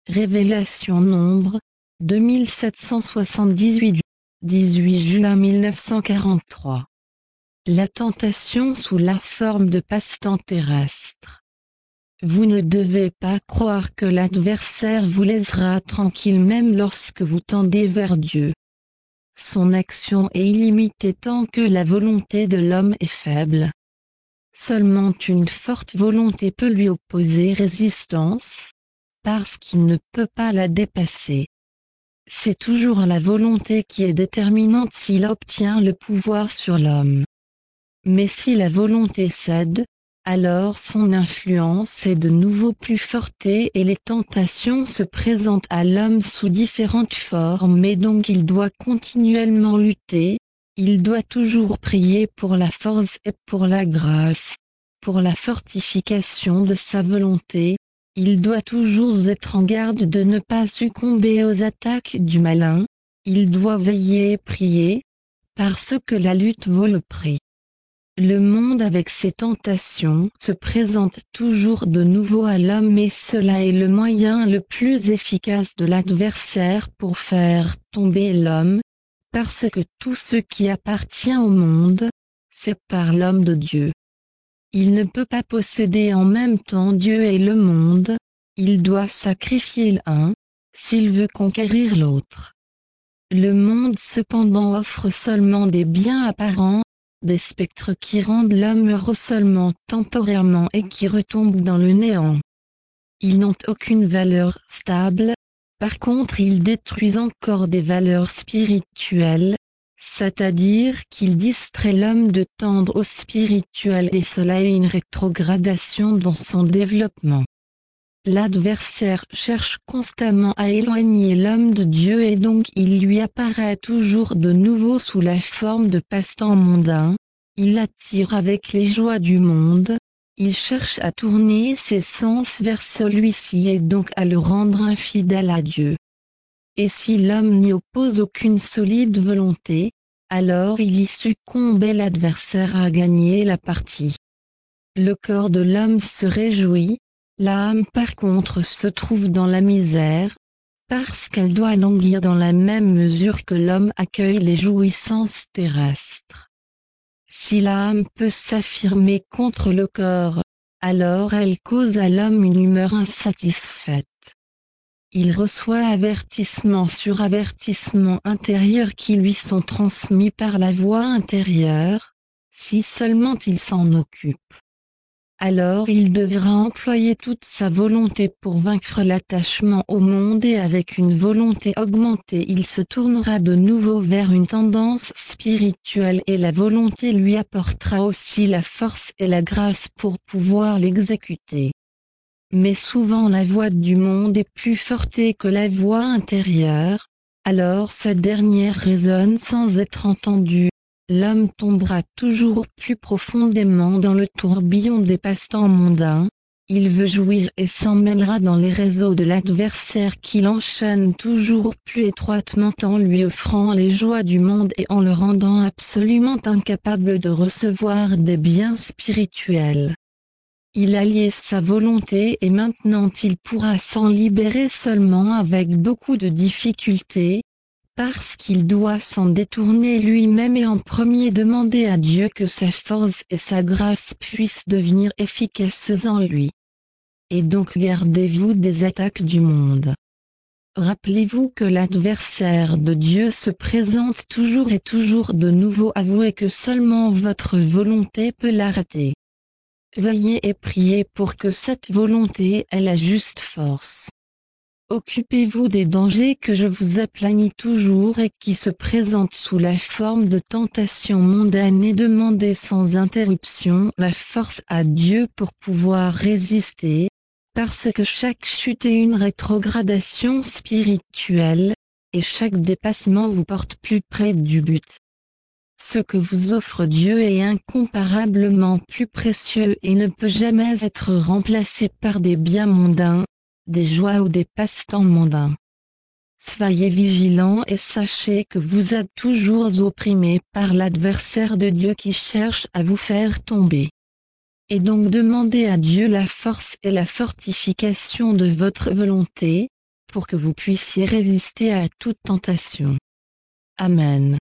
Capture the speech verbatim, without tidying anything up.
Révélation Nombre, deux mille sept cent soixante-dix-huit, dix-huit juin mille neuf cent quarante-trois. La tentation sous la forme de passe-temps terrestre. Vous ne devez pas croire que l'adversaire vous laissera tranquille même lorsque vous tendez vers Dieu. Son action est illimitée tant que la volonté de l'homme est faible. Seulement une forte volonté peut lui opposer résistance, parce qu'il ne peut pas la dépasser. C'est toujours la volonté qui est déterminante s'il obtient le pouvoir sur l'homme. Mais si la volonté cède, alors son influence est de nouveau plus forte et les tentations se présentent à l'homme sous différentes formes et donc il doit continuellement lutter, il doit toujours prier pour la force et pour la grâce, pour la fortification de sa volonté. Il doit toujours être en garde de ne pas succomber aux attaques du malin, il doit veiller et prier, parce que la lutte vaut le prix. Le monde avec ses tentations se présente toujours de nouveau à l'homme et cela est le moyen le plus efficace de l'adversaire pour faire tomber l'homme, parce que tout ce qui appartient au monde, c'est par l'homme de Dieu. Il ne peut pas posséder en même temps Dieu et le monde, il doit sacrifier l'un, s'il veut conquérir l'autre. Le monde cependant offre seulement des biens apparents, des spectres qui rendent l'homme heureux seulement temporairement et qui retombent dans le néant. Ils n'ont aucune valeur stable, par contre ils détruisent encore des valeurs spirituelles, c'est-à-dire qu'ils distraient l'homme de tendre au spirituel et cela est une rétrogradation dans son développement. L'adversaire cherche constamment à éloigner l'homme de Dieu et donc il lui apparaît toujours de nouveau sous la forme de passe-temps mondain, il l'attire avec les joies du monde, il cherche à tourner ses sens vers celui-ci et donc à le rendre infidèle à Dieu. Et si l'homme n'y oppose aucune solide volonté, alors il y succombe et l'adversaire a gagné la partie. Le corps de l'homme se réjouit, l'âme par contre se trouve dans la misère, parce qu'elle doit languir dans la même mesure que l'homme accueille les jouissances terrestres. Si l'âme peut s'affirmer contre le corps, alors elle cause à l'homme une humeur insatisfaite. Il reçoit avertissement sur avertissement intérieur qui lui sont transmis par la voix intérieure, si seulement il s'en occupe. Alors il devra employer toute sa volonté pour vaincre l'attachement au monde et avec une volonté augmentée il se tournera de nouveau vers une tendance spirituelle et la volonté lui apportera aussi la force et la grâce pour pouvoir l'exécuter. Mais souvent la voix du monde est plus forte que la voix intérieure, alors cette dernière résonne sans être entendue. L'homme tombera toujours plus profondément dans le tourbillon des passe-temps mondains, il veut jouir et s'en mêlera dans les réseaux de l'adversaire qui l'enchaîne toujours plus étroitement en lui offrant les joies du monde et en le rendant absolument incapable de recevoir des biens spirituels. Il a lié sa volonté et maintenant il pourra s'en libérer seulement avec beaucoup de difficultés, parce qu'il doit s'en détourner lui-même et en premier demander à Dieu que sa force et sa grâce puissent devenir efficaces en lui. Et donc gardez-vous des attaques du monde. Rappelez-vous que l'adversaire de Dieu se présente toujours et toujours de nouveau, avouez que seulement votre volonté peut l'arrêter. Veillez et priez pour que cette volonté ait la juste force. Occupez-vous des dangers que je vous aplanis toujours et qui se présentent sous la forme de tentations mondaines et demandez sans interruption la force à Dieu pour pouvoir résister, parce que chaque chute est une rétrogradation spirituelle, et chaque dépassement vous porte plus près du but. Ce que vous offre Dieu est incomparablement plus précieux et ne peut jamais être remplacé par des biens mondains, des joies ou des passe-temps mondains. Soyez vigilants et sachez que vous êtes toujours opprimés par l'adversaire de Dieu qui cherche à vous faire tomber. Et donc demandez à Dieu la force et la fortification de votre volonté, pour que vous puissiez résister à toute tentation. Amen.